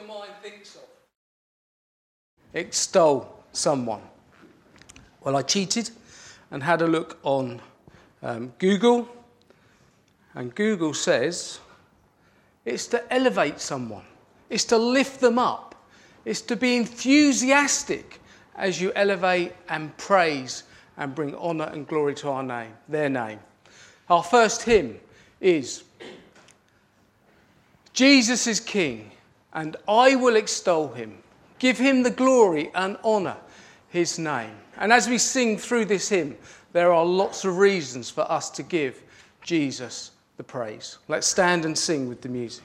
mind thinks of. Extol someone. Well, I cheated and had a look on Google, and Google says it's to elevate someone, it's to lift them up, it's to be enthusiastic as you elevate and praise and bring honour and glory to our name, their name. Our first hymn is Jesus is King, and I will extol him, give him the glory and honour his name. And as we sing through this hymn, there are lots of reasons for us to give Jesus the praise. Let's stand and sing with the music.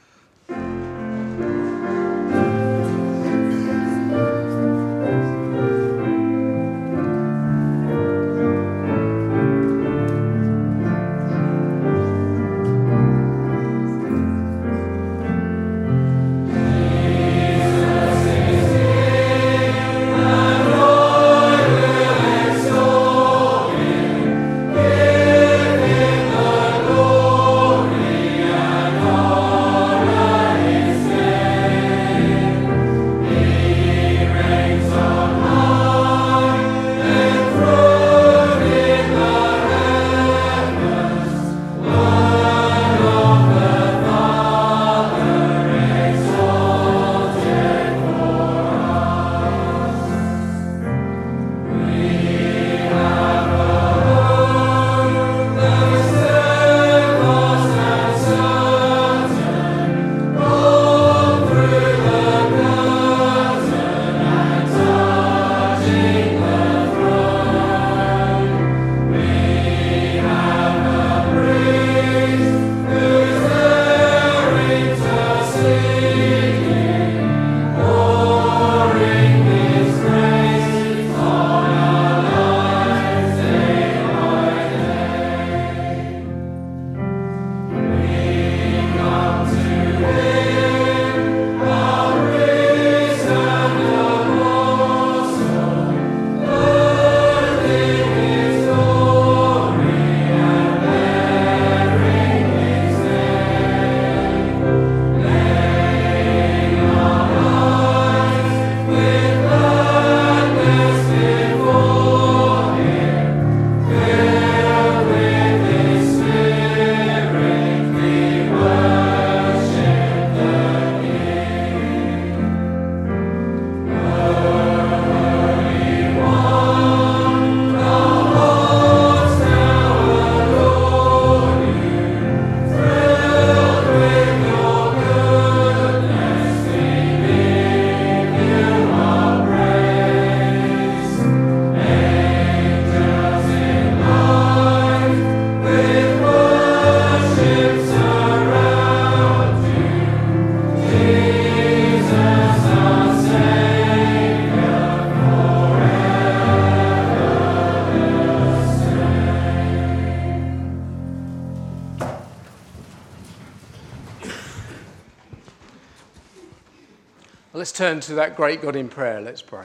Let's turn to that great God in prayer. Let's pray.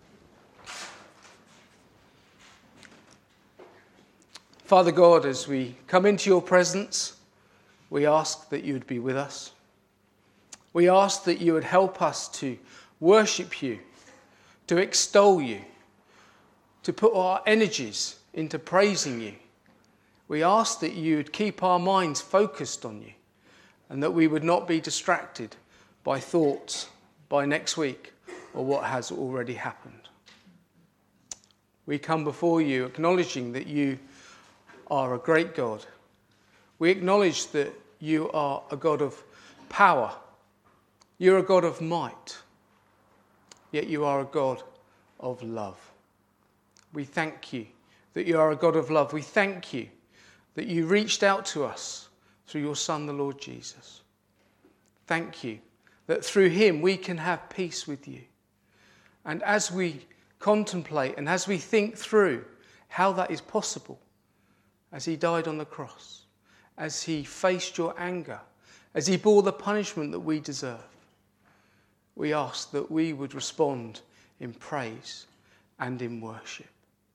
Father God, as we come into your presence, we ask that you would be with us. We ask that you would help us to worship you, to extol you, to put our energies into praising you. We ask that you would keep our minds focused on you and that we would not be distracted by thoughts by next week or what has already happened. We come before you acknowledging that you are a great God. We acknowledge that you are a God of power. You're a God of might. Yet you are a God of love. We thank you that you are a God of love. We thank you that you reached out to us through your Son, the Lord Jesus. Thank you that through him we can have peace with you. And as we contemplate and as we think through how that is possible, as he died on the cross, as he faced your anger, as he bore the punishment that we deserve, we ask that we would respond in praise and in worship.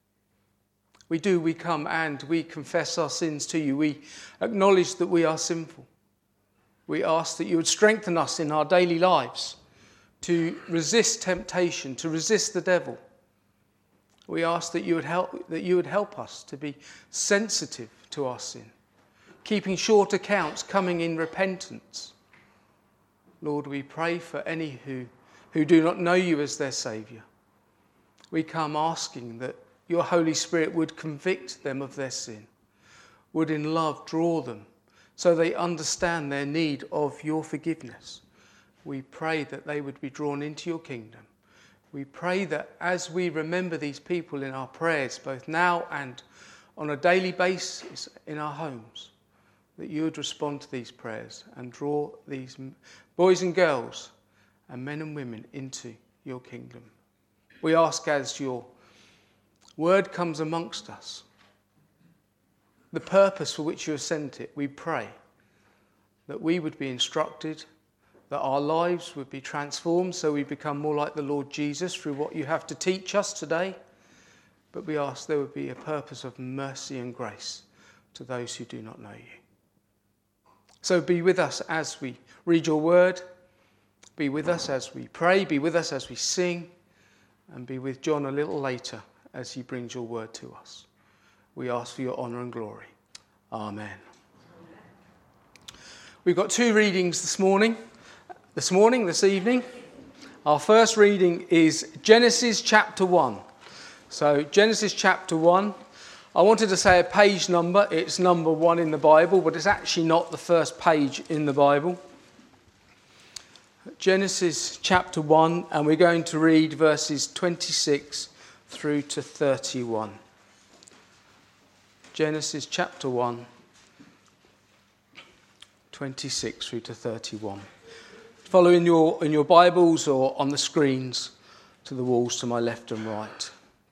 We come and we confess our sins to you. We acknowledge that we are sinful. We ask that you would strengthen us in our daily lives, to resist temptation, to resist the devil. We ask that you would help us to be sensitive to our sin, keeping short accounts, coming in repentance. Lord, we pray for any who do not know you as their Saviour. We come asking that your Holy Spirit would convict them of their sin, would in love draw them so they understand their need of your forgiveness. We pray that they would be drawn into your kingdom. We pray that as we remember these people in our prayers, both now and on a daily basis in our homes, that you would respond to these prayers and draw these boys and girls and men and women into your kingdom. We ask as your word comes amongst us, the purpose for which you have sent it, we pray that we would be instructed, that our lives would be transformed so we become more like the Lord Jesus through what you have to teach us today. But we ask there would be a purpose of mercy and grace to those who do not know you. So be with us as we read your word, be with us as we pray, be with us as we sing, and be with John a little later as he brings your word to us. We ask for your honour and glory. Amen. We've got two readings this evening. Our first reading is Genesis chapter 1. So Genesis chapter 1. I wanted to say a page number. It's number 1 in the Bible, but it's actually not the first page in the Bible. Genesis chapter 1, and we're going to read verses 26 through to 31. Genesis chapter 1, 26 through to 31. Follow in your Bibles or on the screens to the walls to my left and right.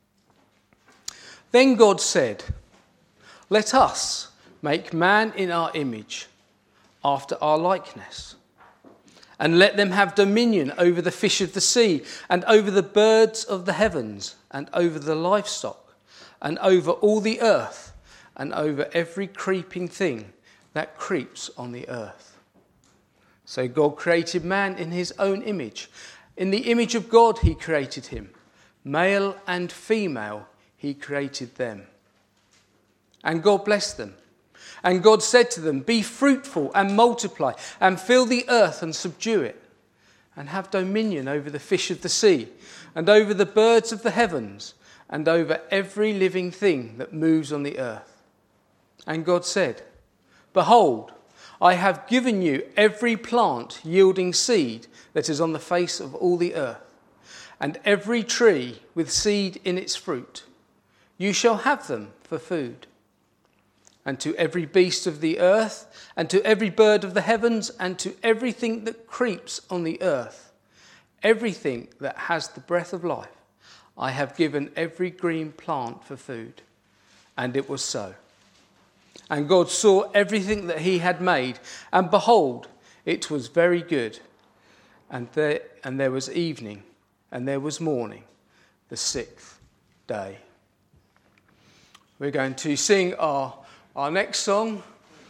Then God said, "Let us make man in our image, after our likeness, and let them have dominion over the fish of the sea, and over the birds of the heavens, and over the livestock, and over all the earth, and over every creeping thing that creeps on the earth." So God created man in his own image. In the image of God he created him. Male and female he created them. And God blessed them. And God said to them, "Be fruitful and multiply, and fill the earth and subdue it, and have dominion over the fish of the sea, and over the birds of the heavens, and over every living thing that moves on the earth." And God said, "Behold, I have given you every plant yielding seed that is on the face of all the earth, and every tree with seed in its fruit. You shall have them for food. And to every beast of the earth, and to every bird of the heavens, and to everything that creeps on the earth, everything that has the breath of life, I have given every green plant for food." And it was so. And God saw everything that he had made, and behold, it was very good. And there was evening, and there was morning, the 6th day. We're going to sing our next song,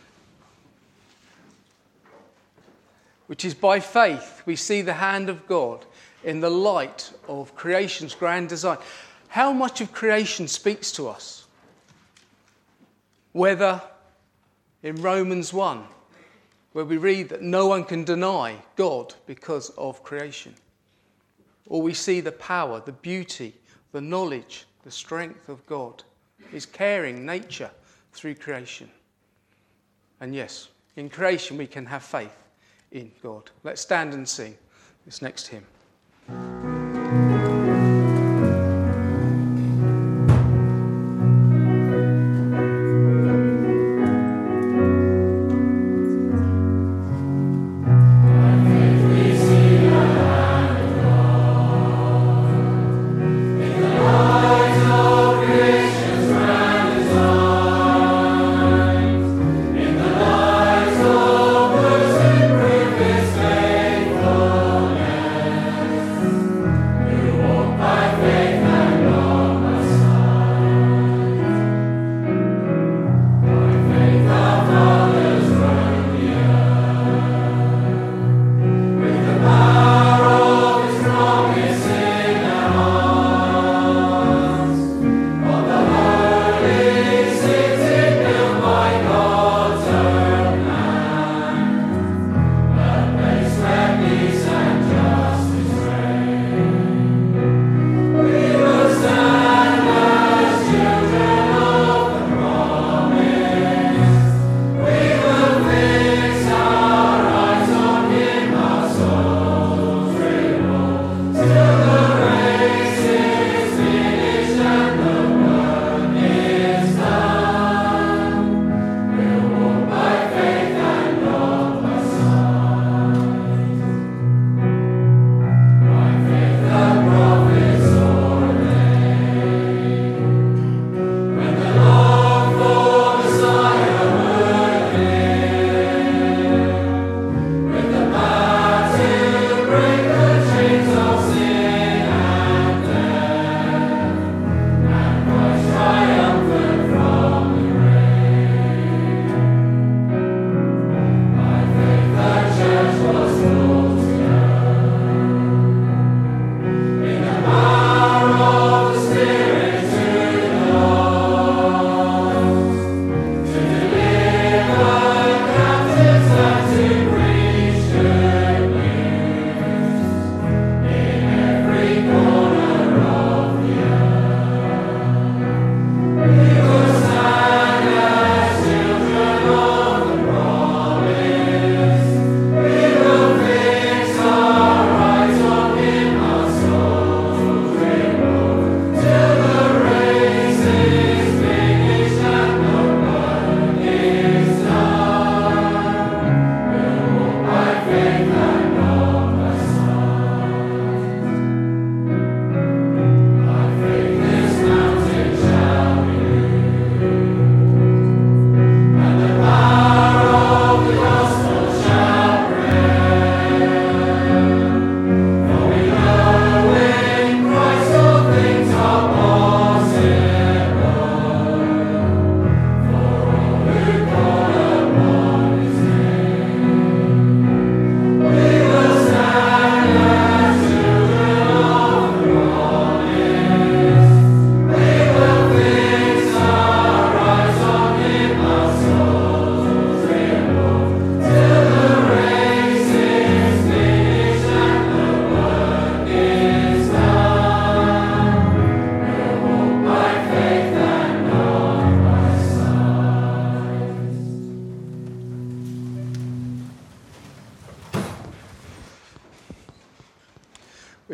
which is "By Faith We See the Hand of God in the Light of Creation's Grand Design." How much of creation speaks to us? Whether in Romans 1, where we read that no one can deny God because of creation, or we see the power, the beauty, the knowledge, the strength of God, his caring nature through creation. And yes, in creation we can have faith in God. Let's stand and sing this next hymn.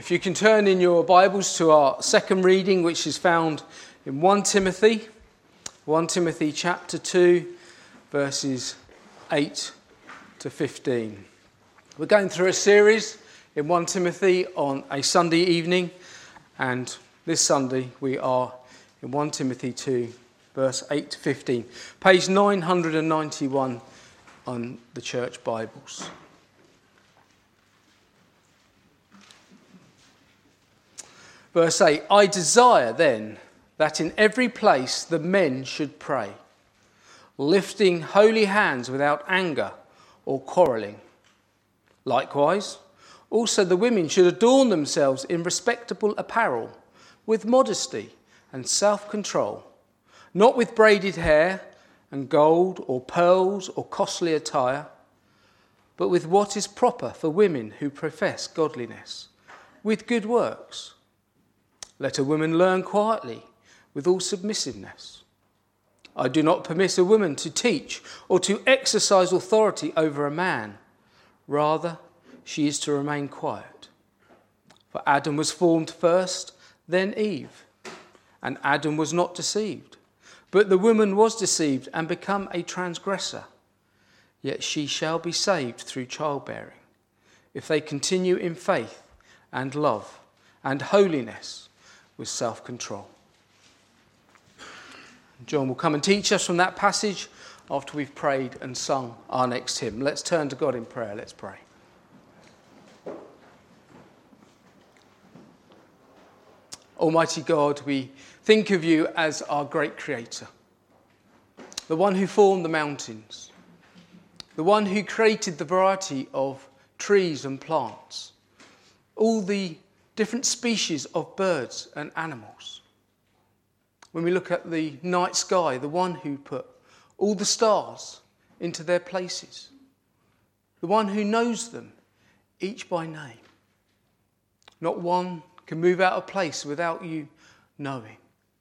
If you can turn in your Bibles to our second reading, which is found in 1 Timothy chapter 2, verses 8 to 15. We're going through a series in 1 Timothy on a Sunday evening, and this Sunday we are in 1 Timothy 2, verse 8 to 15, page 991 on the church Bibles. Verse 8, I desire then that in every place the men should pray, lifting holy hands without anger or quarrelling. Likewise, also the women should adorn themselves in respectable apparel, with modesty and self-control, not with braided hair and gold or pearls or costly attire, but with what is proper for women who profess godliness, with good works. Let a woman learn quietly, with all submissiveness. I do not permit a woman to teach or to exercise authority over a man. Rather, she is to remain quiet. For Adam was formed first, then Eve. And Adam was not deceived. But the woman was deceived and become a transgressor. Yet she shall be saved through childbearing, if they continue in faith and love and holiness, with self-control. John will come and teach us from that passage after we've prayed and sung our next hymn. Let's turn to God in prayer. Let's pray. Almighty God, we think of you as our great creator, the one who formed the mountains, the one who created the variety of trees and plants, all the different species of birds and animals. When we look at the night sky, the one who put all the stars into their places, the one who knows them each by name. Not one can move out of place without you knowing.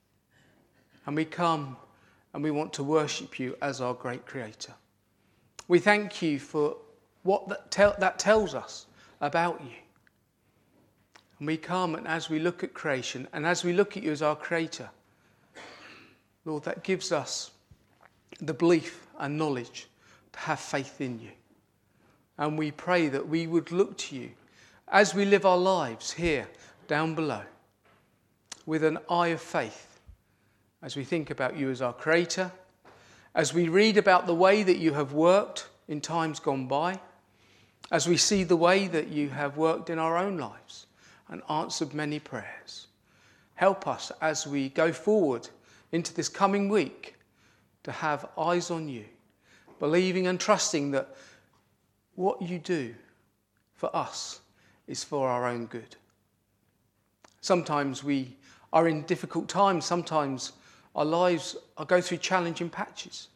And we come and we want to worship you as our great creator. We thank you for what that tells us about you. And we come, and as we look at creation, and as we look at you as our creator, Lord, that gives us the belief and knowledge to have faith in you. And we pray that we would look to you as we live our lives here, down below, with an eye of faith, as we think about you as our creator, as we read about the way that you have worked in times gone by, as we see the way that you have worked in our own lives and answered many prayers. Help us as we go forward into this coming week to have eyes on you, believing and trusting that what you do for us is for our own good. Sometimes we are in difficult times. Sometimes our lives go through challenging patches.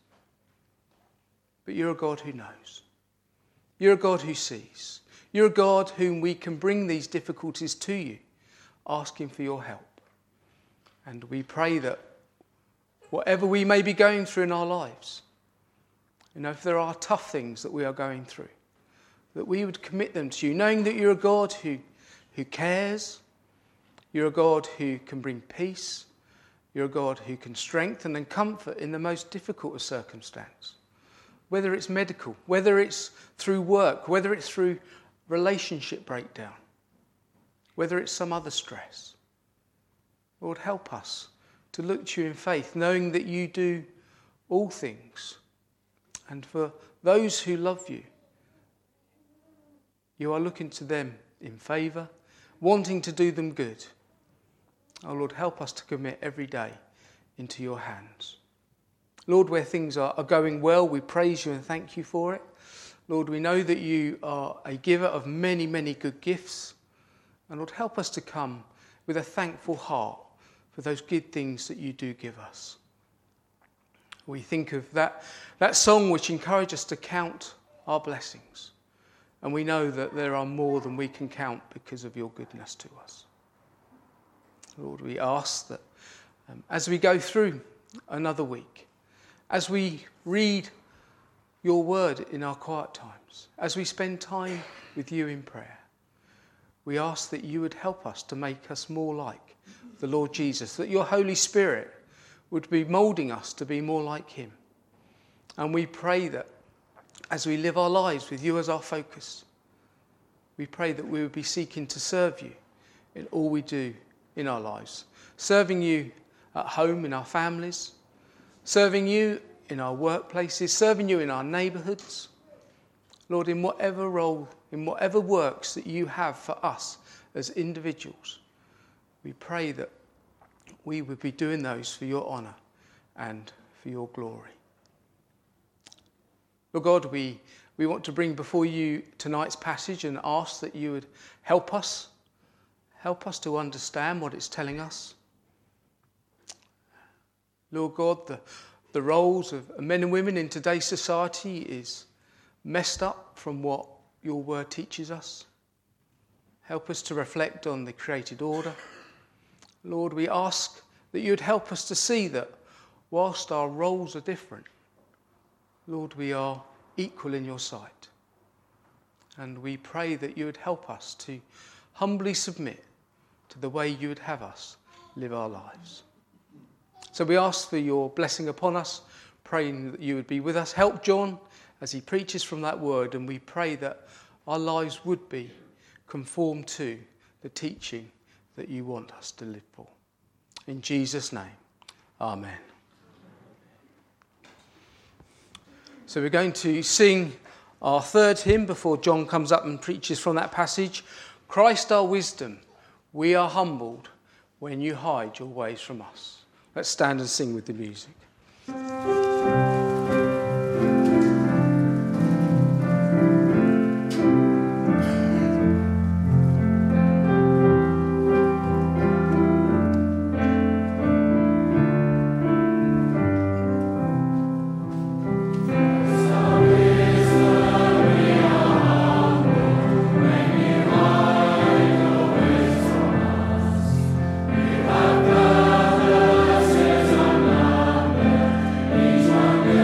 But you're a God who knows. You're a God who sees. You're a God whom we can bring these difficulties to you, asking for your help. And we pray that whatever we may be going through in our lives, if there are tough things that we are going through, that we would commit them to you, knowing that you're a God who cares, you're a God who can bring peace, you're a God who can strengthen and comfort in the most difficult of circumstance. Whether it's medical, whether it's through work, whether it's through relationship breakdown, whether it's some other stress. Lord, help us to look to you in faith, knowing that you do all things. And for those who love you, you are looking to them in favour, wanting to do them good. Oh Lord, help us to commit every day into your hands. Lord, where things are going well, we praise you and thank you for it. Lord, we know that you are a giver of many, many good gifts. And Lord, help us to come with a thankful heart for those good things that you do give us. We think of that song which encourages us to count our blessings. And we know that there are more than we can count because of your goodness to us. Lord, we ask that as we go through another week, as we read your word in our quiet times, as we spend time with you in prayer, we ask that you would help us to make us more like the Lord Jesus, that your Holy Spirit would be moulding us to be more like him. And we pray that as we live our lives with you as our focus, we pray that we would be seeking to serve you in all we do in our lives, serving you at home in our families, serving you in our workplaces, serving you in our neighbourhoods. Lord, in whatever role, in whatever works that you have for us as individuals, we pray that we would be doing those for your honour and for your glory. Lord God, we want to bring before you tonight's passage and ask that you would help us to understand what it's telling us. Lord God, the roles of men and women in today's society is messed up from what your word teaches us. Help us to reflect on the created order. Lord, we ask that you would help us to see that whilst our roles are different, Lord, we are equal in your sight. And we pray that you would help us to humbly submit to the way you would have us live our lives. So we ask for your blessing upon us, praying that you would be with us. Help John as he preaches from that word, and we pray that our lives would be conformed to the teaching that you want us to live for. In Jesus' name, amen. So we're going to sing our third hymn before John comes up and preaches from that passage. Christ our wisdom, we are humbled when you hide your ways from us. Let's stand and sing with the music. One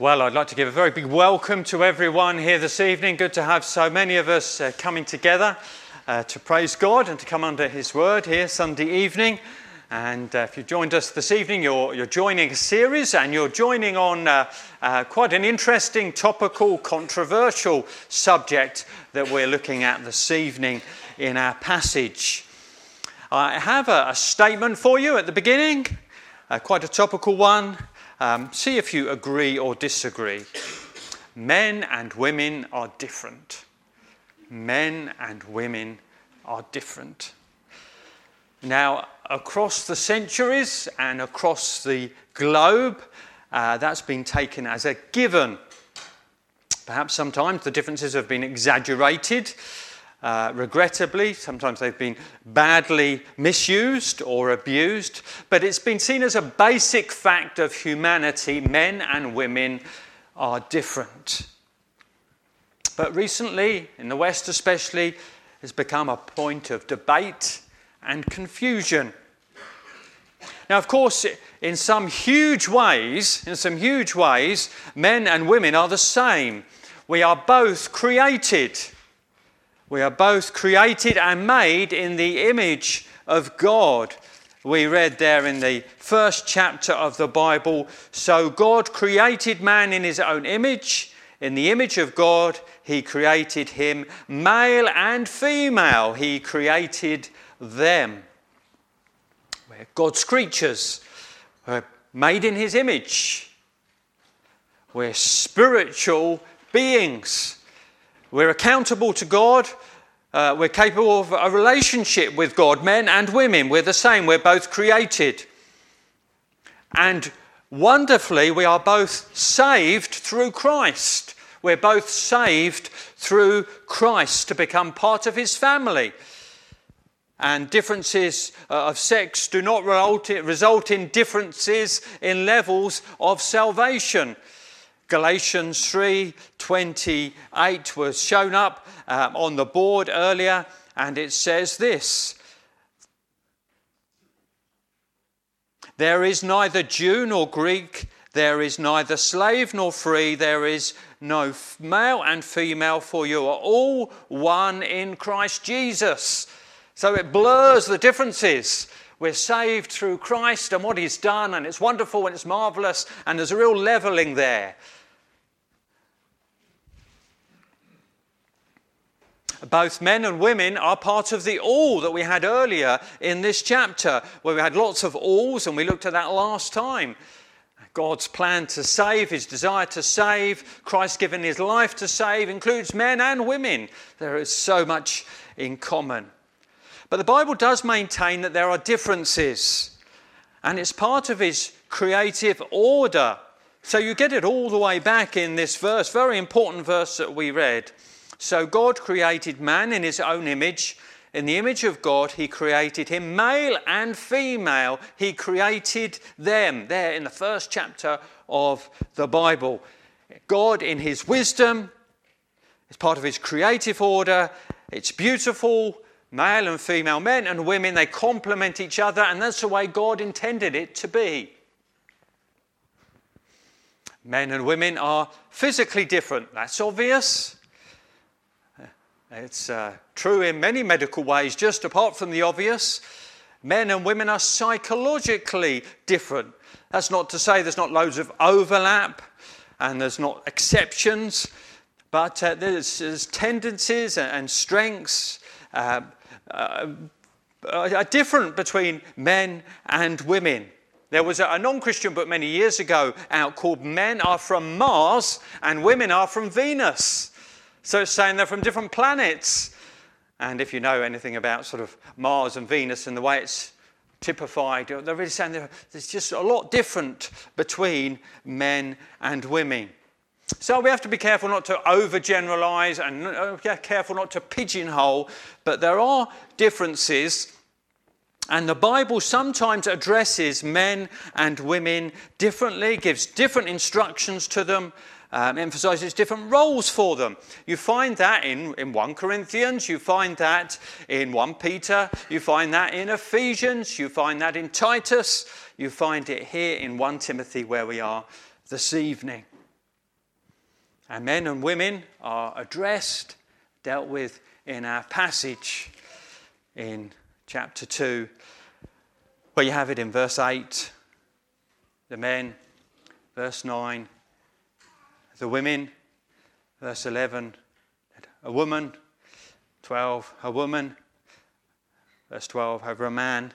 Well, I'd like to give a very big welcome to everyone here this evening. Good to have so many of us coming together to praise God and to come under His Word here Sunday evening. And if you joined us this evening, you're joining a series, and you're joining on quite an interesting, topical, controversial subject that we're looking at this evening in our passage. I have a statement for you at the beginning, quite a topical one. See if you agree or disagree. Men and women are different. Men and women are different. Now, across the centuries and across the globe, that's been taken as a given. Perhaps sometimes the differences have been exaggerated. Regrettably, sometimes they've been badly misused or abused, but it's been seen as a basic fact of humanity. Men and women are different. But recently, in the West especially, it's become a point of debate and confusion. Now, of course, in some huge ways, men and women are the same. We are both created. We are both created and made in the image of God. We read there in the first chapter of the Bible, so God created man in his own image. In the image of God, he created him. Male and female, he created them. We're God's creatures. We're made in his image. We're spiritual beings. We're accountable to God. We're capable of a relationship with God, men and women. We're the same. We're both created. And wonderfully, we are both saved through Christ. We're both saved through Christ to become part of his family. And differences of sex do not result in differences in levels of salvation. Galatians 3:28 was shown up on the board earlier, and it says this: there is neither Jew nor Greek, there is neither slave nor free, there is no male and female, for you are all one in Christ Jesus. So it blurs the differences. We're saved through Christ and what he's done, and it's wonderful and it's marvellous, and there's a real levelling there. Both men and women are part of the all that we had earlier in this chapter, where we had lots of alls, and we looked at that last time. God's plan to save, his desire to save, Christ giving his life to save, includes men and women. There is so much in common. But the Bible does maintain that there are differences, and it's part of his creative order. So you get it all the way back in this verse, very important verse that we read. So God created man in his own image. In the image of God, he created him. Male and female, he created them. There in the first chapter of the Bible. God in his wisdom, it's part of his creative order. It's beautiful. Male and female, men and women, they complement each other, and that's the way God intended it to be. Men and women are physically different. That's obvious. It's true in many medical ways, just apart from the obvious. Men and women are psychologically different. That's not to say there's not loads of overlap and there's not exceptions, but there's tendencies and strengths are different between men and women. There was a non-Christian book many years ago out called Men Are From Mars and Women Are From Venus. So it's saying they're from different planets. And if you know anything about sort of Mars and Venus and the way it's typified, they're really saying there's just a lot different between men and women. So we have to be careful not to overgeneralise and careful not to pigeonhole, but there are differences, and the Bible sometimes addresses men and women differently, gives different instructions to them, emphasises different roles for them. You find that in 1 Corinthians, you find that in 1 Peter, you find that in Ephesians, you find that in Titus, you find it here in 1 Timothy where we are this evening. And men and women are addressed, dealt with in our passage in chapter 2, where you have it in verse 8, the men, verse 9, the women, verse 11, a woman, 12, a woman, verse 12, over a man.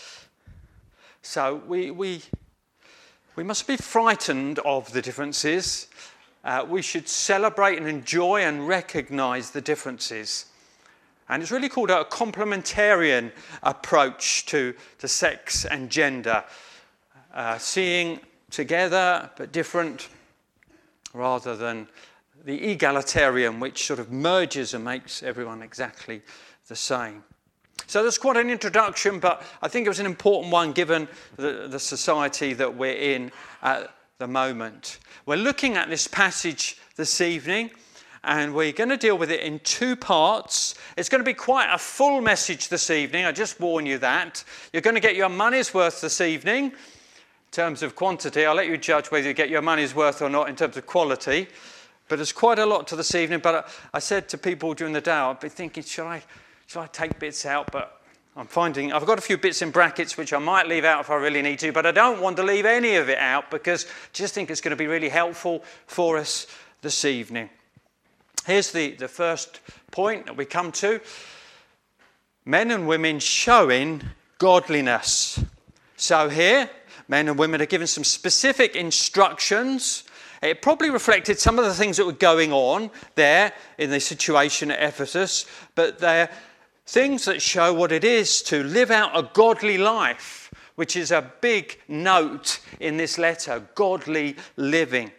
So we must be frightened of the differences. We should celebrate and enjoy and recognise the differences. And it's really called a complementarian approach to sex and gender. Seeing together but different, rather than the egalitarian, which sort of merges and makes everyone exactly the same. So that's quite an introduction, but I think it was an important one given the society that we're in at the moment. We're looking at this passage this evening, and we're going to deal with it in two parts. It's going to be quite a full message this evening. I just warn you that. You're going to get your money's worth this evening in terms of quantity. I'll let you judge whether you get your money's worth or not in terms of quality. But there's quite a lot to this evening. But I said to people during the day, I've been thinking, should I take bits out? But I'm finding I've got a few bits in brackets which I might leave out if I really need to, but I don't want to leave any of it out because I just think it's going to be really helpful for us this evening. Here's the first point that we come to. Men and women showing godliness. So here, men and women are given some specific instructions. It probably reflected some of the things that were going on there in the situation at Ephesus, but they're things that show what it is to live out a godly life, which is a big note in this letter, godly living.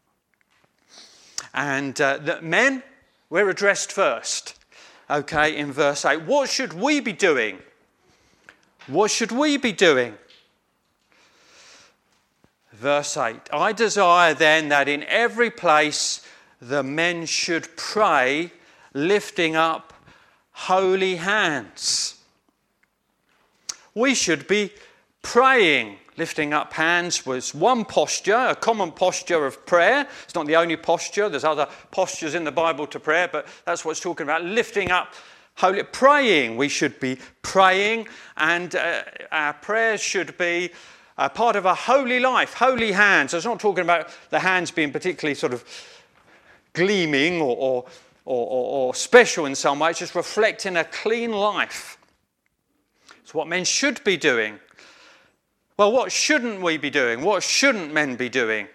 And the men, we're addressed first, okay, in verse 8. What should we be doing? What should we be doing? Verse 8, I desire then that in every place the men should pray, lifting up holy hands. We should be praying. Lifting up hands was one posture, a common posture of prayer. It's not the only posture. There's other postures in the Bible to prayer, but that's what it's talking about. Lifting up holy, praying. We should be praying, and our prayers should be part of a holy life, holy hands. It's not talking about the hands being particularly sort of gleaming or special in some way. It's just reflecting a clean life. It's what men should be doing. Well, what shouldn't we be doing? What shouldn't men be doing?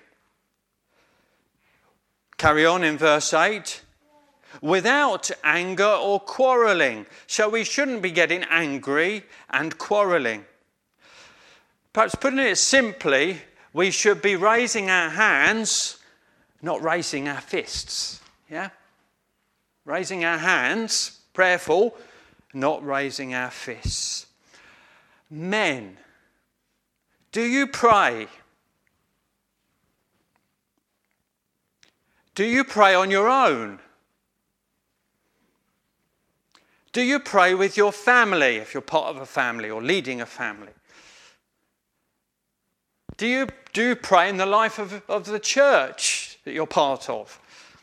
Carry on in verse 8. Without anger or quarrelling. So we shouldn't be getting angry and quarrelling. Perhaps putting it simply, we should be raising our hands, not raising our fists. Yeah? Raising our hands, prayerful, not raising our fists. Men, do you pray? Do you pray on your own? Do you pray with your family, if you're part of a family or leading a family? Do you pray in the life of the church that you're part of?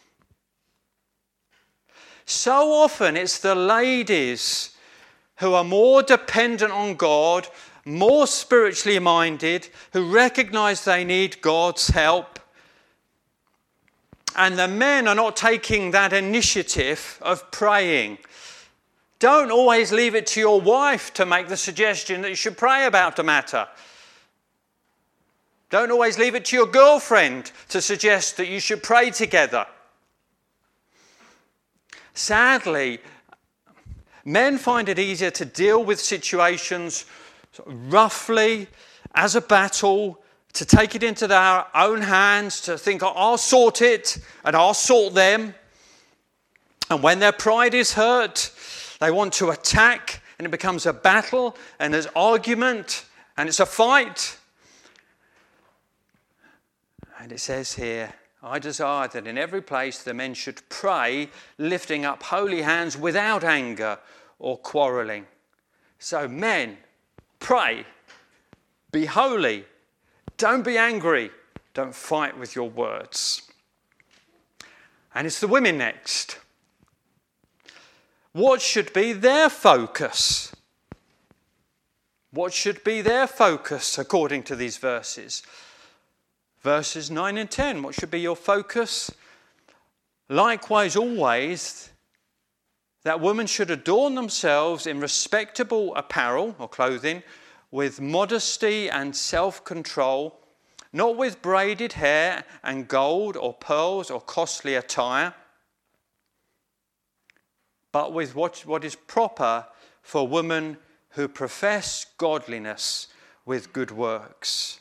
So often it's the ladies who are more dependent on God, more spiritually minded, who recognise they need God's help. And the men are not taking that initiative of praying. Don't always leave it to your wife to make the suggestion that you should pray about the matter. Don't always leave it to your girlfriend to suggest that you should pray together. Sadly, men find it easier to deal with situations roughly, as a battle, to take it into their own hands, to think, I'll sort it and I'll sort them. And when their pride is hurt, they want to attack, and it becomes a battle, and there's argument, and it's a fight. And it says here, I desire that in every place the men should pray, lifting up holy hands without anger or quarrelling. So men, pray, be holy, don't be angry, don't fight with your words. And it's the women next. What should be their focus? What should be their focus according to these verses? Verses 9 and 10, what should be your focus? Likewise, always, that women should adorn themselves in respectable apparel or clothing, with modesty and self-control, not with braided hair and gold or pearls or costly attire, but with what is proper for women who profess godliness with good works.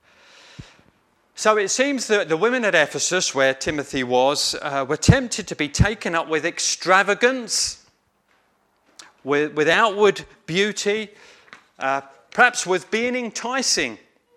So it seems that the women at Ephesus, where Timothy was, were tempted to be taken up with extravagance, with outward beauty, perhaps with being enticing.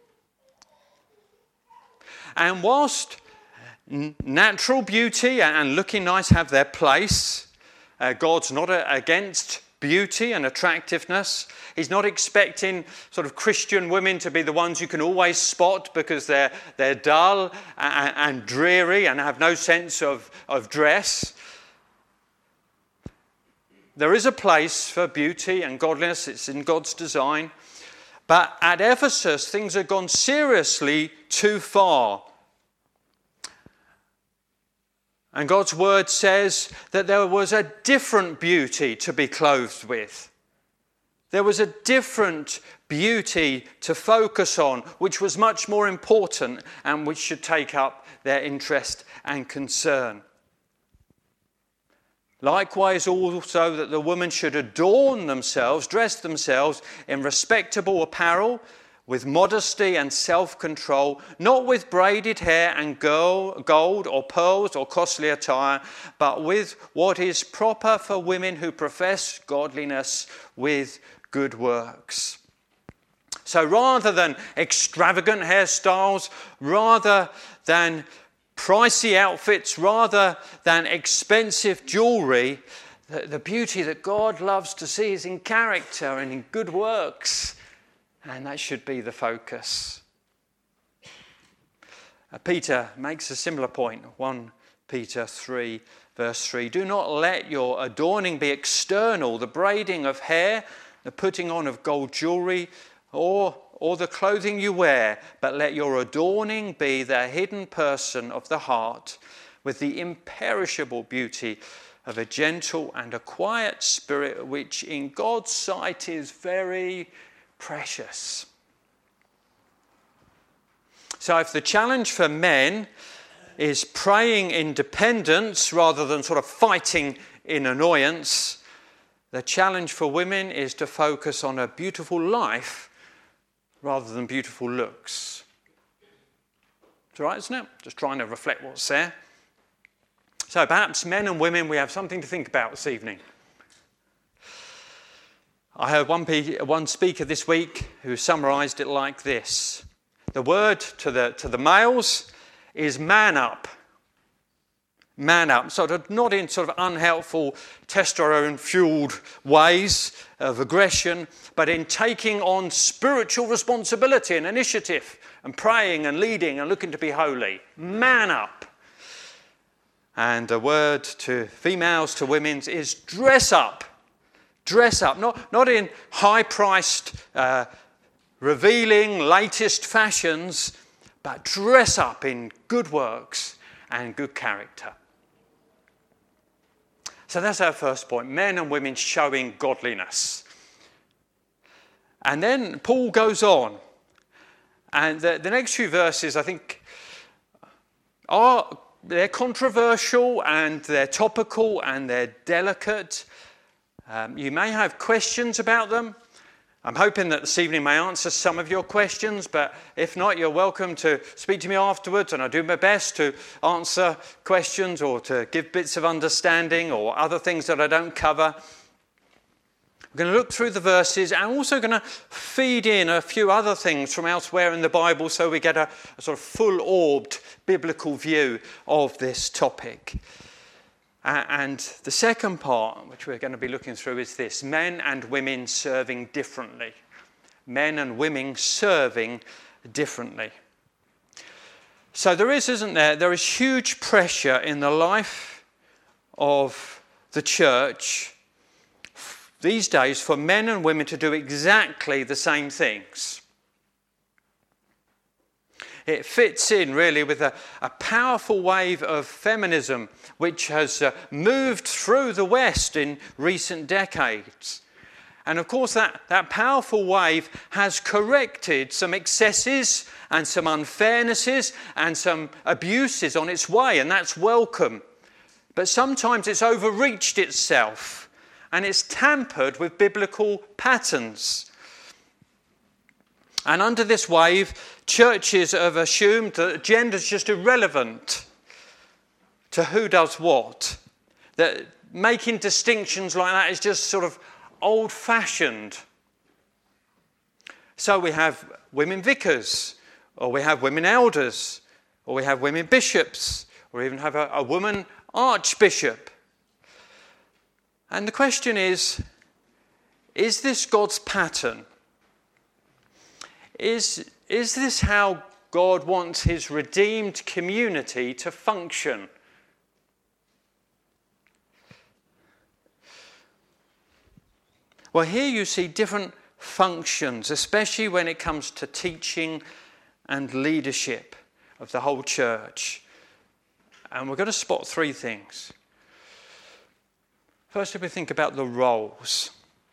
And whilst natural beauty and looking nice have their place, God's not against beauty and attractiveness. He's not expecting sort of Christian women to be the ones you can always spot because they're dull and dreary and have no sense of dress. There is a place for beauty and godliness. It's in God's design. But at Ephesus, things had gone seriously too far. And God's word says that there was a different beauty to be clothed with. There was a different beauty to focus on, which was much more important and which should take up their interest and concern. Likewise also that the women should adorn themselves, dress themselves in respectable apparel, with modesty and self-control, not with braided hair and gold or pearls or costly attire, but with what is proper for women who profess godliness with good works. So rather than extravagant hairstyles, rather than pricey outfits, rather than expensive jewellery, the beauty that God loves to see is in character and in good works. And that should be the focus. Peter makes a similar point. 1 Peter 3, verse 3. Do not let your adorning be external, the braiding of hair, the putting on of gold jewellery, or the clothing you wear, but let your adorning be the hidden person of the heart, with the imperishable beauty of a gentle and a quiet spirit, which in God's sight is very precious. So if the challenge for men is praying in dependence rather than sort of fighting in annoyance, the challenge for women is to focus on a beautiful life rather than beautiful looks. It's all right, isn't it? Just trying to reflect what's there. So perhaps men and women, we have something to think about this evening. I heard one speaker this week who summarised it like this. The word to the males is man up. Man up. Sort of not in sort of unhelpful, testosterone-fueled ways of aggression, but in taking on spiritual responsibility and initiative and praying and leading and looking to be holy. Man up. And the word to females, to women, is dress up. Dress up, not in high-priced, revealing, latest fashions, but dress up in good works and good character. So that's our first point, men and women showing godliness. And then Paul goes on, and the next few verses, I think, they're controversial and they're topical and they're delicate. You may have questions about them. I'm hoping that this evening may answer some of your questions, but if not, you're welcome to speak to me afterwards, and I'll do my best to answer questions or to give bits of understanding or other things that I don't cover. We're going to look through the verses and also going to feed in a few other things from elsewhere in the Bible so we get a sort of full-orbed biblical view of this topic. And the second part, which we're going to be looking through, is this: men and women serving differently. Men and women serving differently. So there is, isn't there? There is huge pressure in the life of the church these days for men and women to do exactly the same things. It fits in really with a powerful wave of feminism which has moved through the West in recent decades. And of course that powerful wave has corrected some excesses and some unfairnesses and some abuses on its way, and that's welcome. But sometimes it's overreached itself and it's tampered with biblical patterns. And under this wave, churches have assumed that gender is just irrelevant to who does what. That making distinctions like that is just sort of old-fashioned. So we have women vicars, or we have women elders, or we have women bishops, or even have a woman archbishop. And the question is this God's pattern? Is this how God wants his redeemed community to function? Well, here you see different functions, especially when it comes to teaching and leadership of the whole church. And we're going to spot three things. First, if we think about the roles.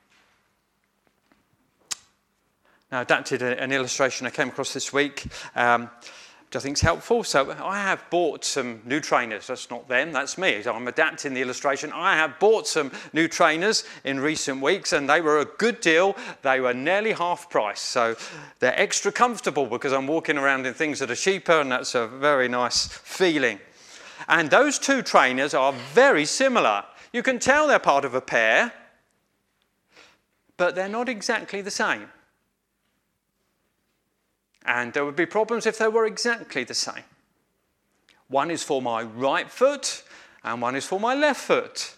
Now, I adapted an illustration I came across this week, which I think is helpful. So I have bought some new trainers. That's not them, that's me. So I'm adapting the illustration. I have bought some new trainers in recent weeks, and they were a good deal. They were nearly half price. So they're extra comfortable because I'm walking around in things that are cheaper, and that's a very nice feeling. And those two trainers are very similar. You can tell they're part of a pair, but they're not exactly the same. And there would be problems if they were exactly the same. One is for my right foot and one is for my left foot.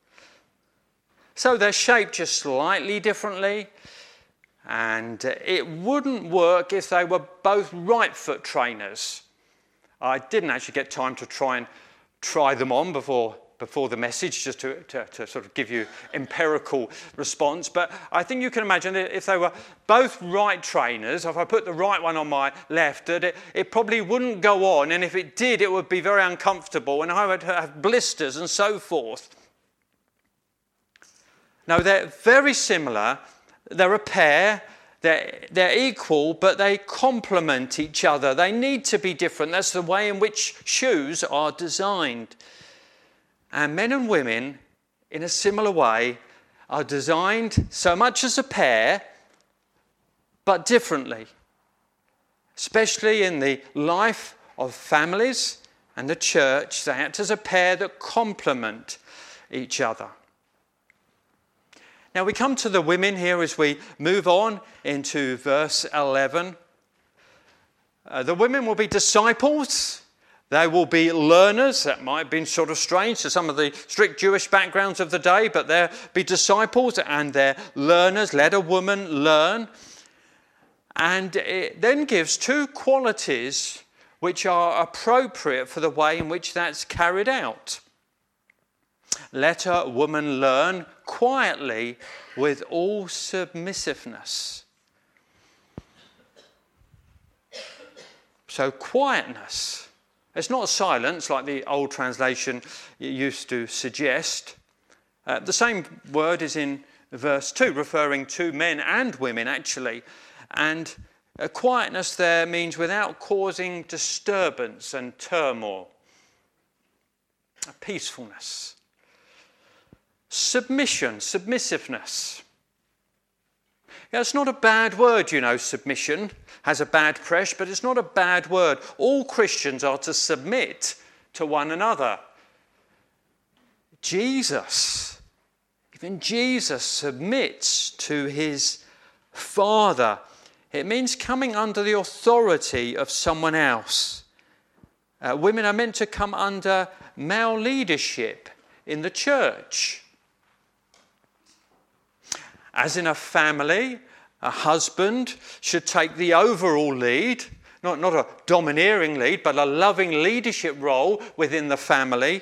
So they're shaped just slightly differently, and it wouldn't work if they were both right foot trainers. I didn't actually get time to try them on before the message, just to sort of give you empirical response. But I think you can imagine that if they were both right trainers, if I put the right one on my left, that it probably wouldn't go on, and if it did, it would be very uncomfortable, and I would have blisters and so forth. No, they're very similar. They're a pair. They're equal, but they complement each other. They need to be different. That's the way in which shoes are designed. And men and women, in a similar way, are designed so much as a pair, but differently. Especially in the life of families and the church, they act as a pair that complement each other. Now we come to the women here as we move on into verse 11. The women will be disciples. They will be learners. That might have been sort of strange to some of the strict Jewish backgrounds of the day, but they'll be disciples and they're learners. Let a woman learn. And it then gives two qualities which are appropriate for the way in which that's carried out. Let a woman learn quietly with all submissiveness. So quietness. It's not silence like the old translation used to suggest. The same word is in verse 2, referring to men and women actually. And quietness there means without causing disturbance and turmoil. Peacefulness. Submission, submissiveness. Yeah, it's not a bad word, submission has a bad press, but it's not a bad word. All Christians are to submit to one another. Even Jesus submits to his Father. It means coming under the authority of someone else. Women are meant to come under male leadership in the church. As in a family, a husband should take the overall lead, not a domineering lead, but a loving leadership role within the family.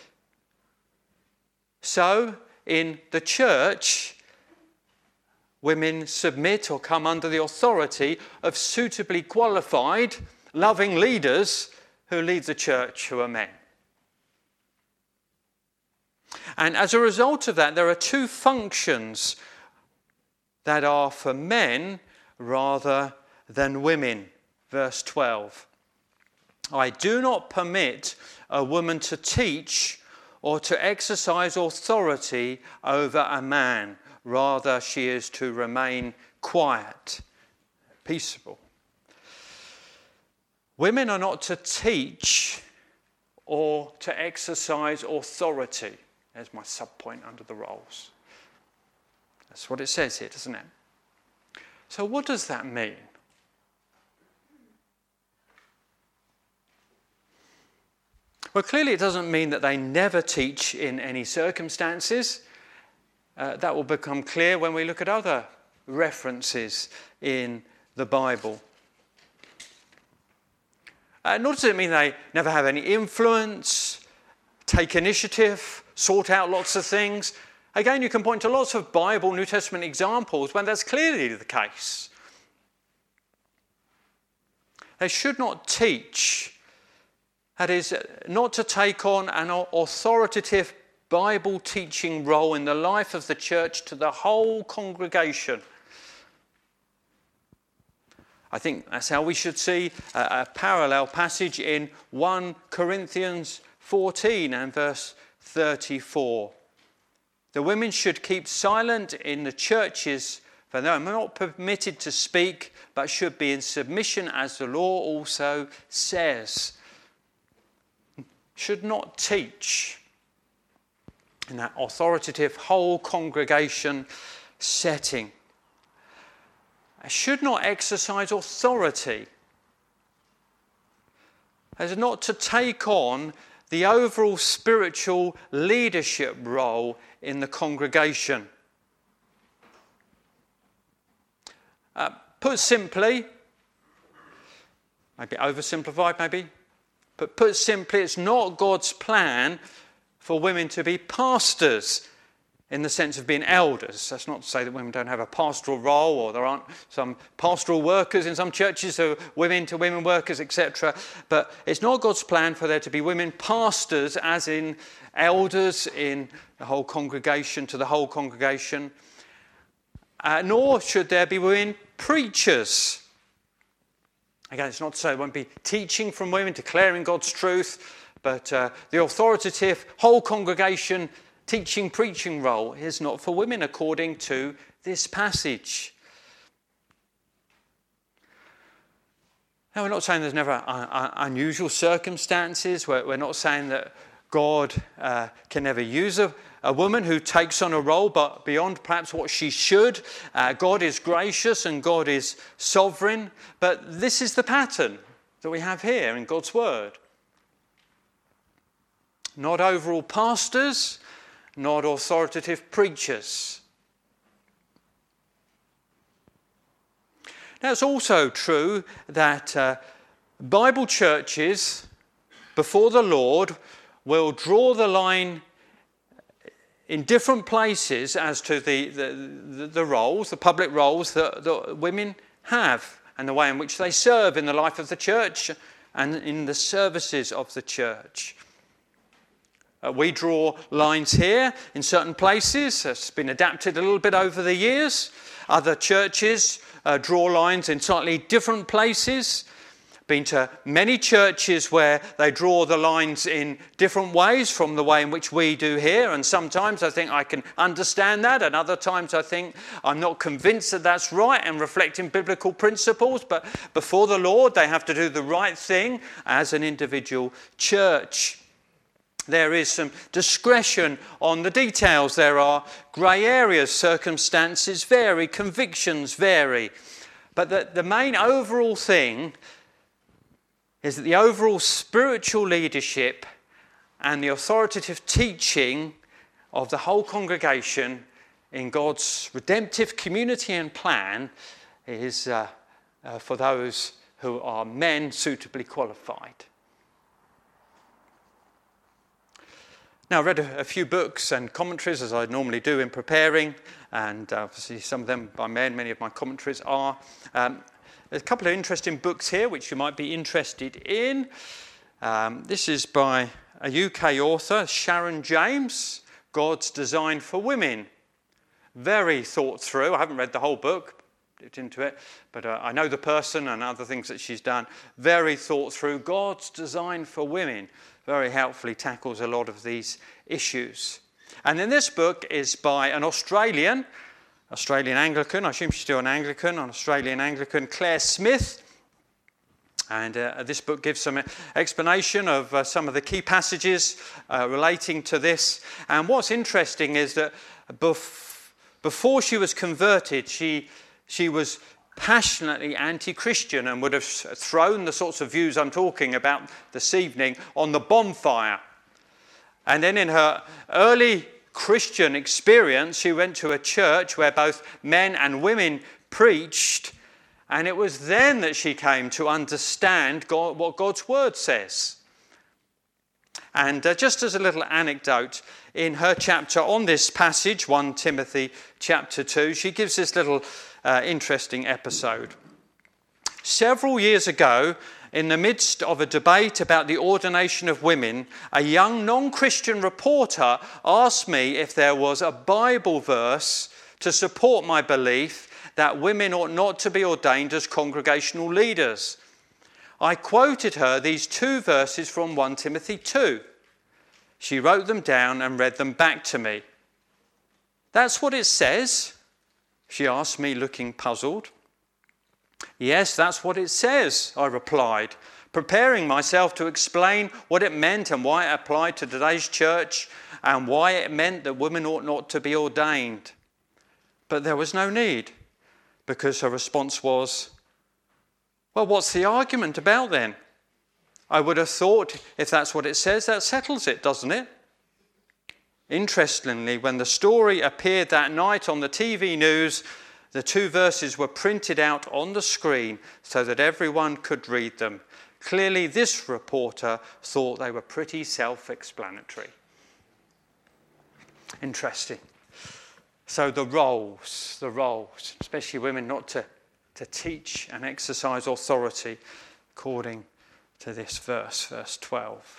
So, in the church, women submit or come under the authority of suitably qualified, loving leaders who lead the church, who are men. And as a result of that, there are two functions that are for men rather than women. Verse 12. I do not permit a woman to teach or to exercise authority over a man. Rather, she is to remain quiet, peaceable. Women are not to teach or to exercise authority. There's my sub-point under the roles. That's what it says here, doesn't it? So what does that mean? Well, clearly it doesn't mean that they never teach in any circumstances. That will become clear when we look at other references in the Bible. Nor does it mean they never have any influence, take initiative, sort out lots of things. Again, you can point to lots of Bible, New Testament examples when that's clearly the case. They should not teach. That is, not to take on an authoritative Bible teaching role in the life of the church to the whole congregation. I think that's how we should see a parallel passage in 1 Corinthians 14 and verse 34. The women should keep silent in the churches, for they are not permitted to speak, but should be in submission, as the law also says. Should not teach in that authoritative whole congregation setting. Should not exercise authority. As not to take on the overall spiritual leadership role in the congregation. Put simply, maybe oversimplified maybe, but put simply, it's not God's plan for women to be pastors in the sense of being elders. That's not to say that women don't have a pastoral role, or there aren't some pastoral workers in some churches, so women to women workers, etc. But it's not God's plan for there to be women pastors, as in elders in the whole congregation, to the whole congregation. Nor should there be women preachers. Again, it's not to say there won't be teaching from women, declaring God's truth, but the authoritative whole congregation teaching, preaching role is not for women according to this passage. Now, we're not saying there's never unusual circumstances. We're not saying that God can never use a woman who takes on a role but beyond perhaps what she should. God is gracious and God is sovereign. But this is the pattern that we have here in God's word. Not overall pastors, not authoritative preachers. Now, it's also true that Bible churches before the Lord will draw the line in different places as to the roles, the public roles that women have, and the way in which they serve in the life of the church and in the services of the church. We draw lines here in certain places. It's been adapted a little bit over the years. Other churches draw lines in slightly different places. Been to many churches where they draw the lines in different ways from the way in which we do here. And sometimes I think I can understand that. And other times I think I'm not convinced that that's right and reflecting biblical principles. But before the Lord, they have to do the right thing as an individual church. There is some discretion on the details. There are grey areas, circumstances vary, convictions vary. But the main overall thing is that the overall spiritual leadership and the authoritative teaching of the whole congregation in God's redemptive community and plan is for those who are men suitably qualified. Now, I read a few books and commentaries, as I normally do in preparing, and obviously some of them by men, many of my commentaries are. There's a couple of interesting books here which you might be interested in. This is by a UK author, Sharon James, God's Design for Women. Very thought through. I haven't read the whole book, dipped into it, but I know the person and other things that she's done. Very thought through. God's Design for Women very helpfully tackles a lot of these issues. And then this book is by an Australian Anglican, I assume she's still an Australian Anglican, Claire Smith. And this book gives some explanation of some of the key passages relating to this. And what's interesting is that before she was converted, she was passionately anti-Christian and would have thrown the sorts of views I'm talking about this evening on the bonfire. And then in her early Christian experience, she went to a church where both men and women preached, and it was then that she came to understand what God's word says. And just as a little anecdote, in her chapter on this passage, 1 Timothy chapter 2, she gives this little interesting episode. Several years ago, in the midst of a debate about the ordination of women, a young non-Christian reporter asked me if there was a Bible verse to support my belief that women ought not to be ordained as congregational leaders. I quoted her these two verses from 1 Timothy 2. She wrote them down and read them back to me. "That's what it says?" she asked me, looking puzzled. "Yes, that's what it says," I replied, preparing myself to explain what it meant and why it applied to today's church and why it meant that women ought not to be ordained. But there was no need, because her response was, "Well, what's the argument about then? I would have thought if that's what it says, that settles it, doesn't it?" Interestingly, when the story appeared that night on the TV news, the two verses were printed out on the screen so that everyone could read them. Clearly, this reporter thought they were pretty self-explanatory. Interesting. So the roles, especially women not to teach and exercise authority according to this verse 12.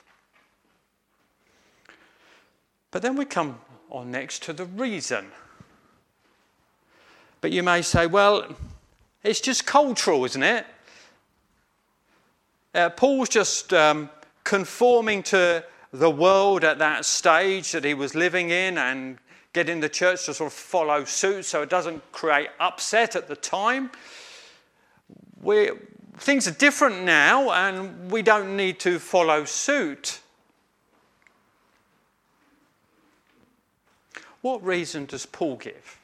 But then we come on next to the reason. But you may say, well, it's just cultural, isn't it? Paul's just conforming to the world at that stage that he was living in and getting the church to sort of follow suit so it doesn't create upset at the time. Things are different now and we don't need to follow suit. What reason does Paul give?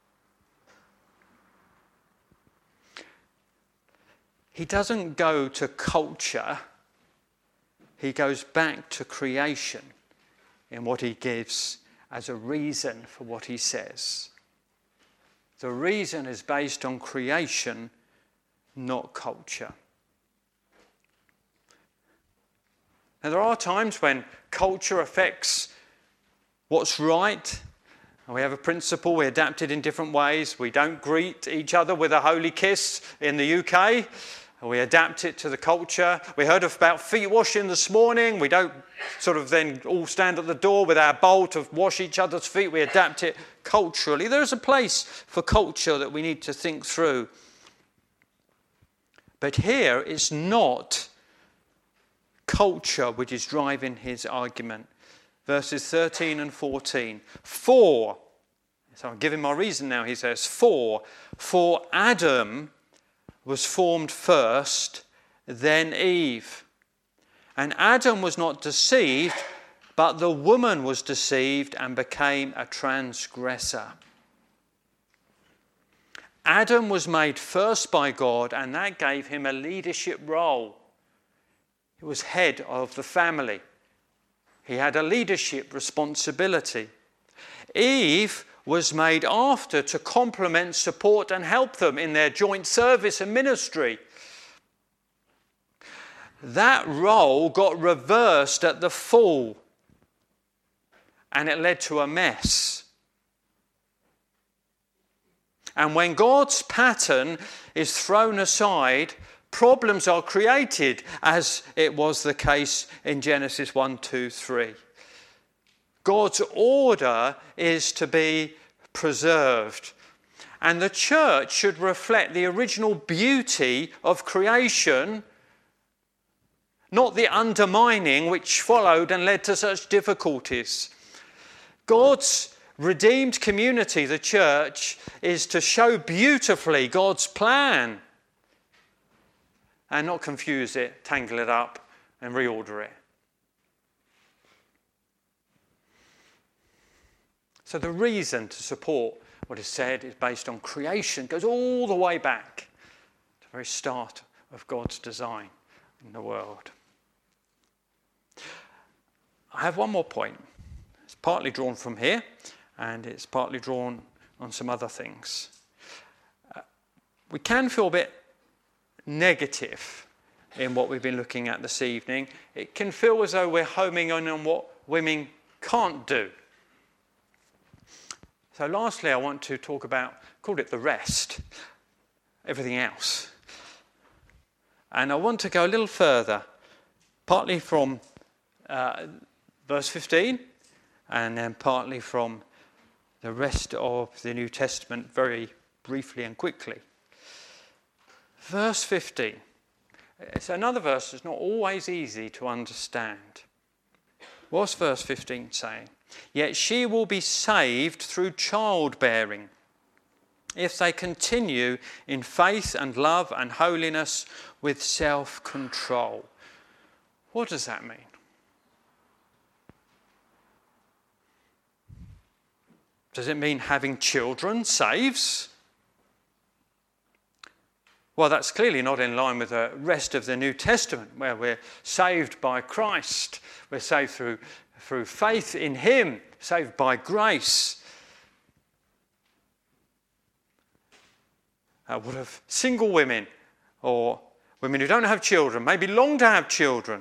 He doesn't go to culture, he goes back to creation in what he gives as a reason for what he says. The reason is based on creation, not culture. Now, there are times when culture affects what's right. We have a principle, we adapt it in different ways. We don't greet each other with a holy kiss in the UK. We adapt it to the culture. We heard about feet washing this morning. We don't sort of then all stand at the door with our bowl to wash each other's feet. We adapt it culturally. There's a place for culture that we need to think through. But here it's not culture which is driving his argument. Verses 13 and 14. So I'll give him my reason now, he says. For Adam was formed first, then Eve. And Adam was not deceived, but the woman was deceived and became a transgressor. Adam was made first by God, and that gave him a leadership role. He was head of the family. He had a leadership responsibility. Eve was made after to complement, support and help them in their joint service and ministry. that role got reversed at the fall, and it led to a mess. And when God's pattern is thrown aside, problems are created, as it was the case in Genesis 1, 2, 3. God's order is to be preserved. And the church should reflect the original beauty of creation, not the undermining which followed and led to such difficulties. God's redeemed community, the church, is to show beautifully God's plan and not confuse it, tangle it up and reorder it. So the reason to support what is said is based on creation, goes all the way back to the very start of God's design in the world. I have one more point. It's partly drawn from here, and it's partly drawn on some other things. We can feel a bit negative in what we've been looking at this evening. It can feel as though we're homing in on what women can't do. So lastly, I want to talk about, called it the rest, everything else. And I want to go a little further, partly from verse 15, and then partly from the rest of the New Testament very briefly and quickly. Verse 15. It's another verse that's not always easy to understand. What's verse 15 saying? Yet she will be saved through childbearing, if they continue in faith and love and holiness with self-control. What does that mean? Does it mean having children saves? Well, that's clearly not in line with the rest of the New Testament, where we're saved by Christ. We're saved through faith in him, saved by grace. What of single women or women who don't have children, maybe long to have children?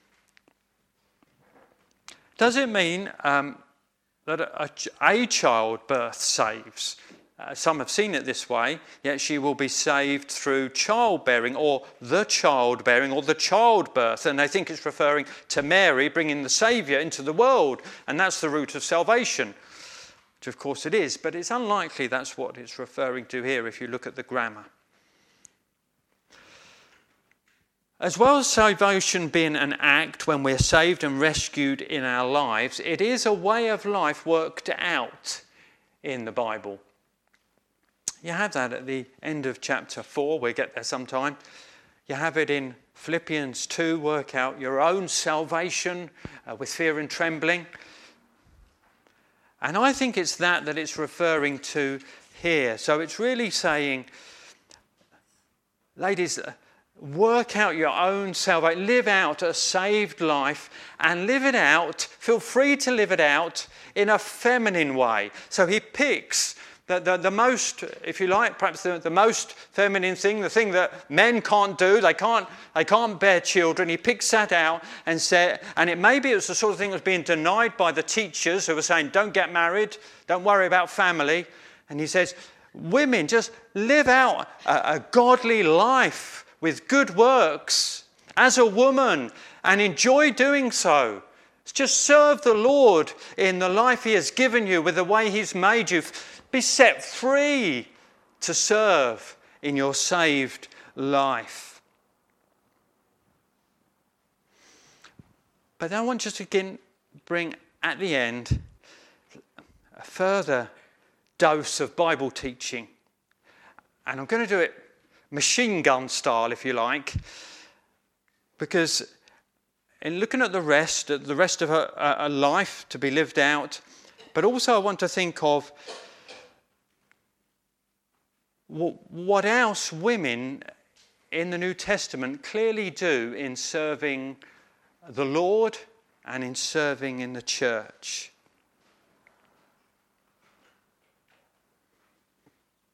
Does it mean that a childbirth saves? Some have seen it this way, yet she will be saved through childbearing or the childbirth. And they think it's referring to Mary bringing the Saviour into the world. And that's the root of salvation, which of course it is. But it's unlikely that's what it's referring to here if you look at the grammar. As well as salvation being an act when we're saved and rescued in our lives, it is a way of life worked out in the Bible. You have that at the end of chapter 4. We'll get there sometime. You have it in Philippians 2. Work out your own salvation with fear and trembling. And I think it's that it's referring to here. So it's really saying, ladies, work out your own salvation. Live out a saved life and live it out. Feel free to live it out in a feminine way. So he picks the most, if you like, perhaps the most feminine thing, the thing that men can't do. They can't bear children. He picks that out and said, and it was the sort of thing that was being denied by the teachers who were saying, don't get married, don't worry about family. And he says, women, just live out a godly life with good works as a woman and enjoy doing so. Just serve the Lord in the life he has given you with the way he's made you. Be set free to serve in your saved life. But I want just to bring at the end a further dose of Bible teaching. And I'm going to do it machine gun style, if you like, because in looking at the rest of a life to be lived out, but also I want to think of what else women in the New Testament clearly do in serving the Lord and in serving in the church.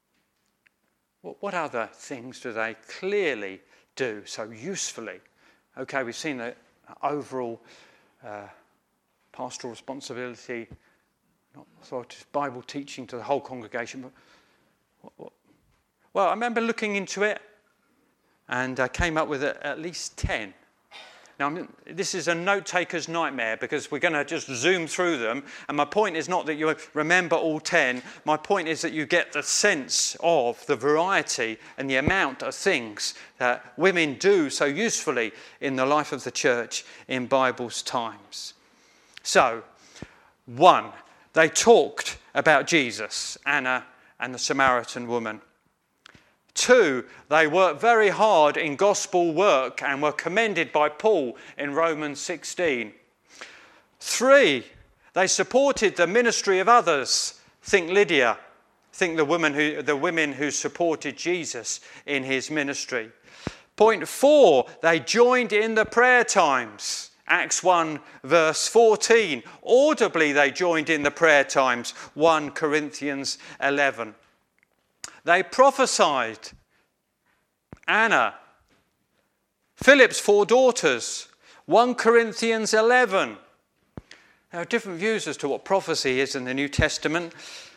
What other things do they clearly do so usefully Okay, we've seen the overall pastoral responsibility, not authoritative Bible teaching to the whole congregation. But well, I remember looking into it, and I came up with at least 10. Now, this is a note-taker's nightmare because we're going to just zoom through them. And my point is not that you remember all 10. My point is that you get the sense of the variety and the amount of things that women do so usefully in the life of the church in Bible's times. So, 1, they talked about Jesus, Anna and the Samaritan woman. 2, they worked very hard in gospel work and were commended by Paul in Romans 16. 3, they supported the ministry of others. Think Lydia. Think the women who supported Jesus in his ministry. Point 4, they joined in the prayer times. Acts 1 verse 14. Audibly they joined in the prayer times. 1 Corinthians 11. They prophesied. Anna, Philip's 4 daughters, 1 Corinthians 11. There are different views as to what prophecy is in the New Testament.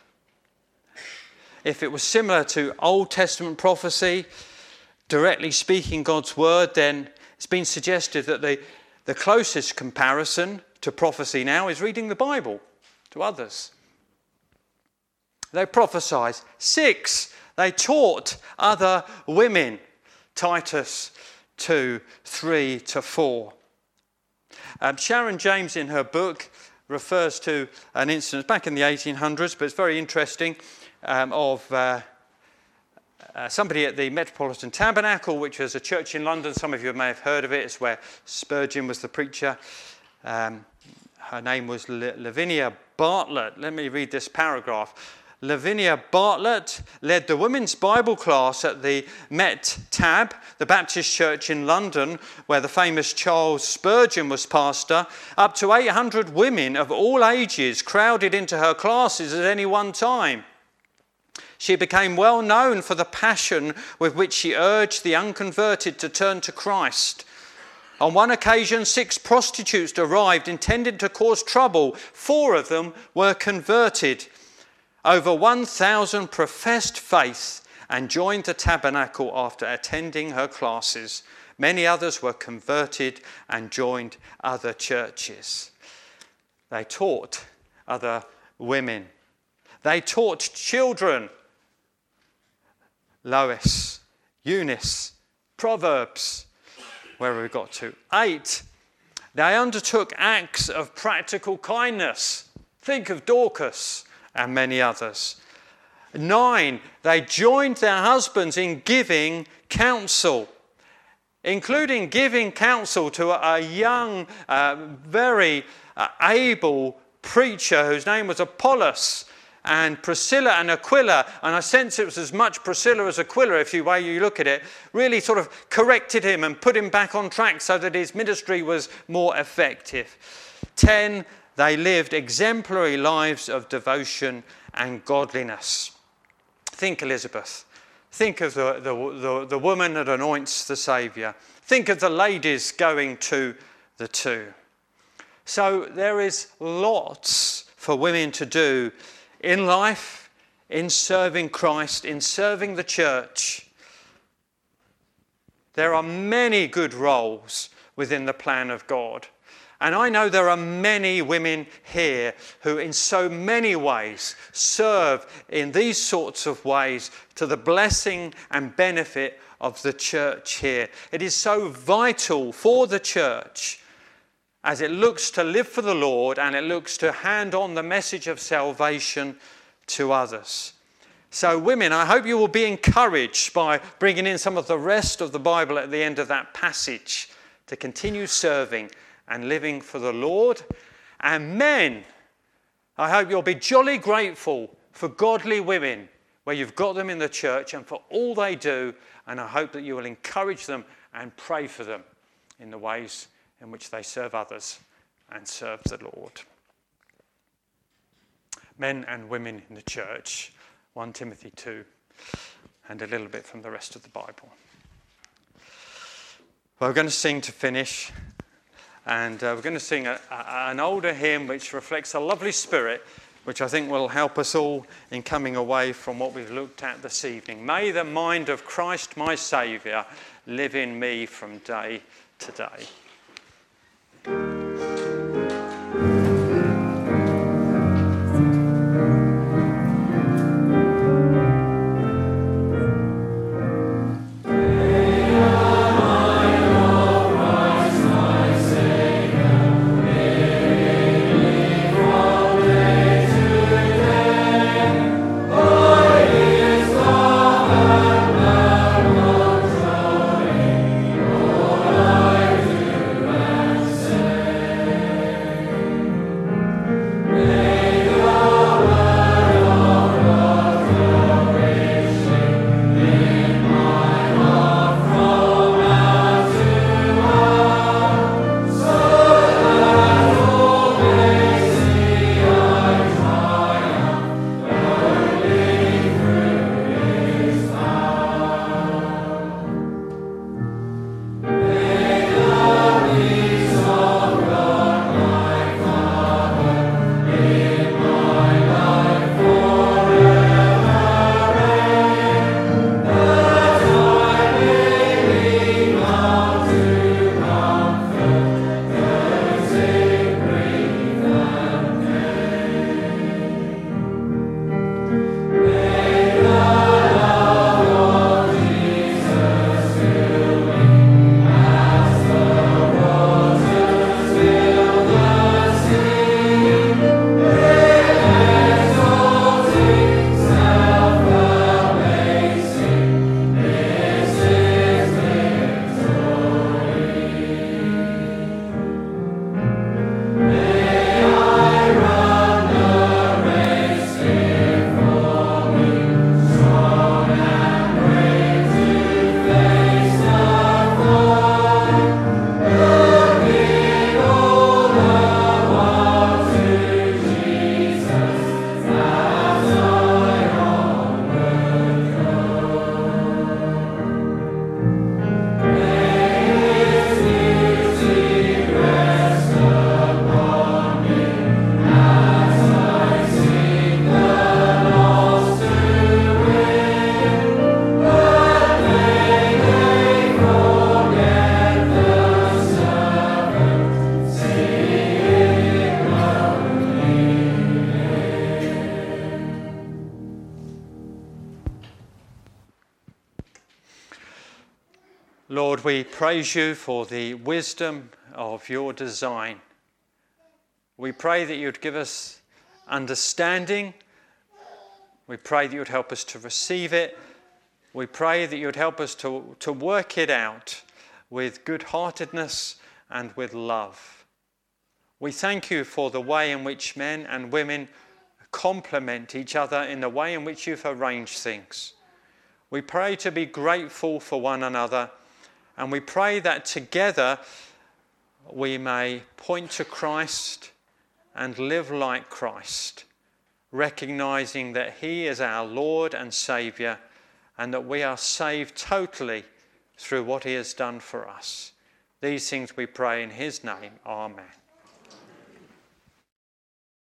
If it was similar to Old Testament prophecy, directly speaking God's word, then it's been suggested that the closest comparison to prophecy now is reading the Bible to others. They prophesied. 6, they taught other women. Titus 2, 3-4. Sharon James in her book refers to an incident back in the 1800s, but it's very interesting, of somebody at the Metropolitan Tabernacle, which was a church in London. Some of you may have heard of it. It's where Spurgeon was the preacher. Her name was Lavinia Bartlett. Let me read this paragraph. Lavinia Bartlett led the women's Bible class at the Met Tab, the Baptist church in London, where the famous Charles Spurgeon was pastor. Up to 800 women of all ages crowded into her classes at any one time. She became well known for the passion with which she urged the unconverted to turn to Christ. On one occasion, 6 prostitutes arrived intending to cause trouble. 4 of them were converted. Over 1,000 professed faith and joined the tabernacle after attending her classes. Many others were converted and joined other churches. They taught other women. They taught children. Lois, Eunice, Proverbs. Where have we got to? 8, they undertook acts of practical kindness. Think of Dorcas and many others. 9, they joined their husbands in giving counsel, including giving counsel to a young, very able preacher whose name was Apollos, and Priscilla and Aquila, and I sense it was as much Priscilla as Aquila, if you way you look at it, really sort of corrected him and put him back on track so that his ministry was more effective. 10, they lived exemplary lives of devotion and godliness. Think Elizabeth. Think of the woman that anoints the Saviour. Think of the ladies going to the tomb. So there is lots for women to do in life, in serving Christ, in serving the church. There are many good roles within the plan of God. And I know there are many women here who in so many ways serve in these sorts of ways to the blessing and benefit of the church here. It is so vital for the church as it looks to live for the Lord and it looks to hand on the message of salvation to others. So women, I hope you will be encouraged by bringing in some of the rest of the Bible at the end of that passage to continue serving and living for the Lord. And men, I hope you'll be jolly grateful for godly women where you've got them in the church and for all they do, and I hope that you will encourage them and pray for them in the ways in which they serve others and serve the Lord. Men and women in the church, 1 Timothy 2, and a little bit from the rest of the Bible. Well, we're going to sing to finish, and we're going to sing an older hymn which reflects a lovely spirit, which I think will help us all in coming away from what we've looked at this evening. May the mind of Christ my Saviour live in me from day to day. Lord, we praise you for the wisdom of your design. We pray that you'd give us understanding. We pray that you'd help us to receive it. We pray that you'd help us to work it out with good-heartedness and with love. We thank you for the way in which men and women complement each other in the way in which you've arranged things. We pray to be grateful for one another, and we pray that together we may point to Christ and live like Christ, recognizing that he is our Lord and Saviour, and that we are saved totally through what he has done for us. These things we pray in his name. Amen.